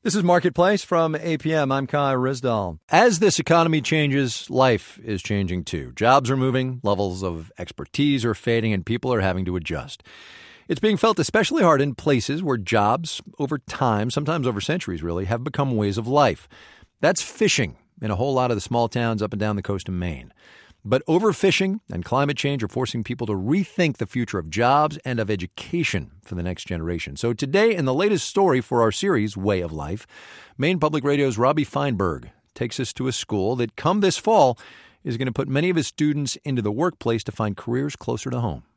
This is Marketplace from APM. I'm Kai Rizdal. As this economy changes, life is changing too. Jobs are moving, levels of expertise are fading, and people are having to adjust. It's being felt especially hard in places where jobs, over time, sometimes over centuries really, have become ways of life. That's fishing in a whole lot of the small towns up and down the coast of Maine. But overfishing and climate change are forcing people to rethink the future of jobs and of education for the next generation. So today, in the latest story for our series, Way of Life, Maine Public Radio's Robbie Feinberg takes us to a school that, come this fall, is going to put many of its students into the workplace to find careers closer to home.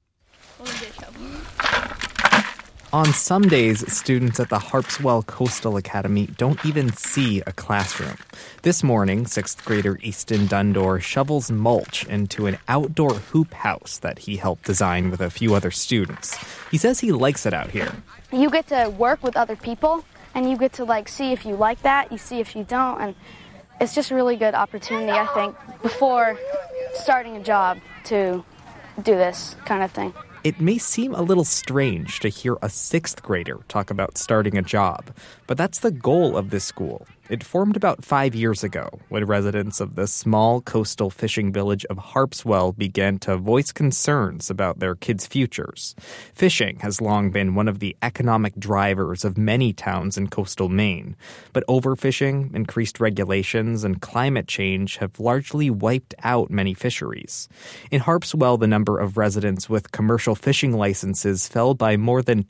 On some days, students at the Harpswell Coastal Academy don't even see a classroom. This morning, 6th grader Easton Dundor shovels mulch into an outdoor hoop house that he helped design with a few other students. He says he likes it out here. You get to work with other people, and you get to see if you like that, you see if you don't, and it's just a really good opportunity, I think, before starting a job to do this kind of thing. It may seem a little strange to hear a 6th grader talk about starting a job, but that's the goal of this school. It formed about 5 years ago when residents of the small coastal fishing village of Harpswell began to voice concerns about their kids' futures. Fishing has long been one of the economic drivers of many towns in coastal Maine, but overfishing, increased regulations, and climate change have largely wiped out many fisheries. In Harpswell, the number of residents with commercial fishing licenses fell by more than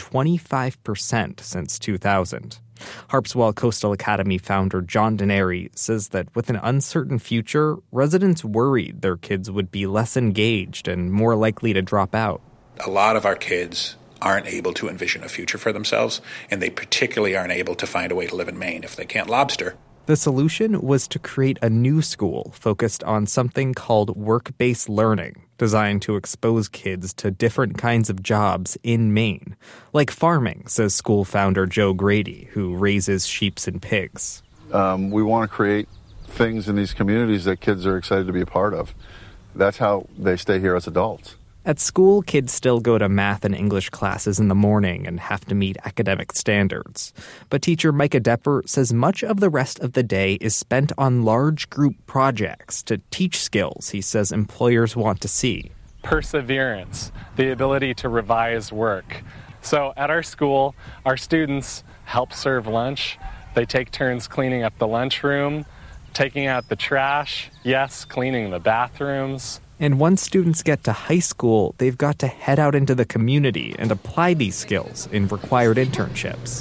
25% since 2000. Harpswell Coastal Academy founder John Denary says that with an uncertain future, residents worried their kids would be less engaged and more likely to drop out. A lot of our kids aren't able to envision a future for themselves, and they particularly aren't able to find a way to live in Maine if they can't lobster. The solution was to create a new school focused on something called work-based learning, designed to expose kids to different kinds of jobs in Maine, like farming, says school founder Joe Grady, who raises sheep and pigs. We want to create things in these communities that kids are excited to be a part of. That's how they stay here as adults. At school, kids still go to math and English classes in the morning and have to meet academic standards. But teacher Micah Depper says much of the rest of the day is spent on large group projects to teach skills he says employers want to see. Perseverance, the ability to revise work. So at our school, our students help serve lunch. They take turns cleaning up the lunchroom, taking out the trash, yes, cleaning the bathrooms. And once students get to high school, they've got to head out into the community and apply these skills in required internships.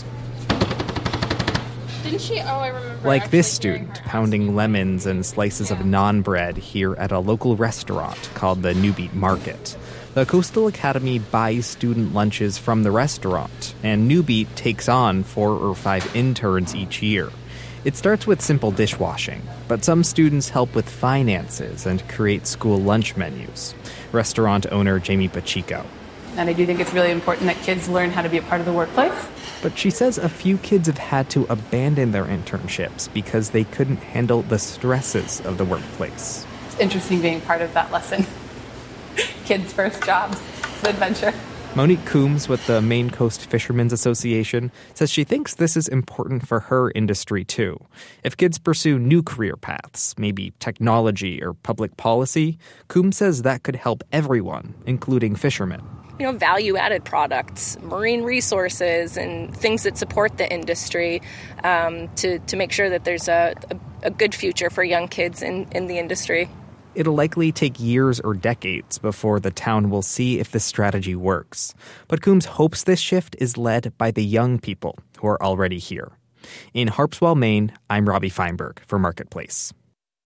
Didn't she? Oh, I remember. Like this student pounding lemons and slices of naan bread here at a local restaurant called the Newbeat Market. The Coastal Academy buys student lunches from the restaurant, and Newbeat takes on 4 or 5 interns each year. It starts with simple dishwashing, but some students help with finances and create school lunch menus. Restaurant owner Jamie Pacheco. And I do think it's really important that kids learn how to be a part of the workplace. But she says a few kids have had to abandon their internships because they couldn't handle the stresses of the workplace. It's interesting being part of that lesson. Kids' first jobs. It's an adventure. Monique Coombs with the Maine Coast Fishermen's Association says she thinks this is important for her industry too. If kids pursue new career paths, maybe technology or public policy, Coombs says that could help everyone, including fishermen. Value-added products, marine resources, and things that support the industry to make sure that there's a good future for young kids in the industry. It'll likely take years or decades before the town will see if this strategy works. But Coombs hopes this shift is led by the young people who are already here. In Harpswell, Maine, I'm Robbie Feinberg for Marketplace.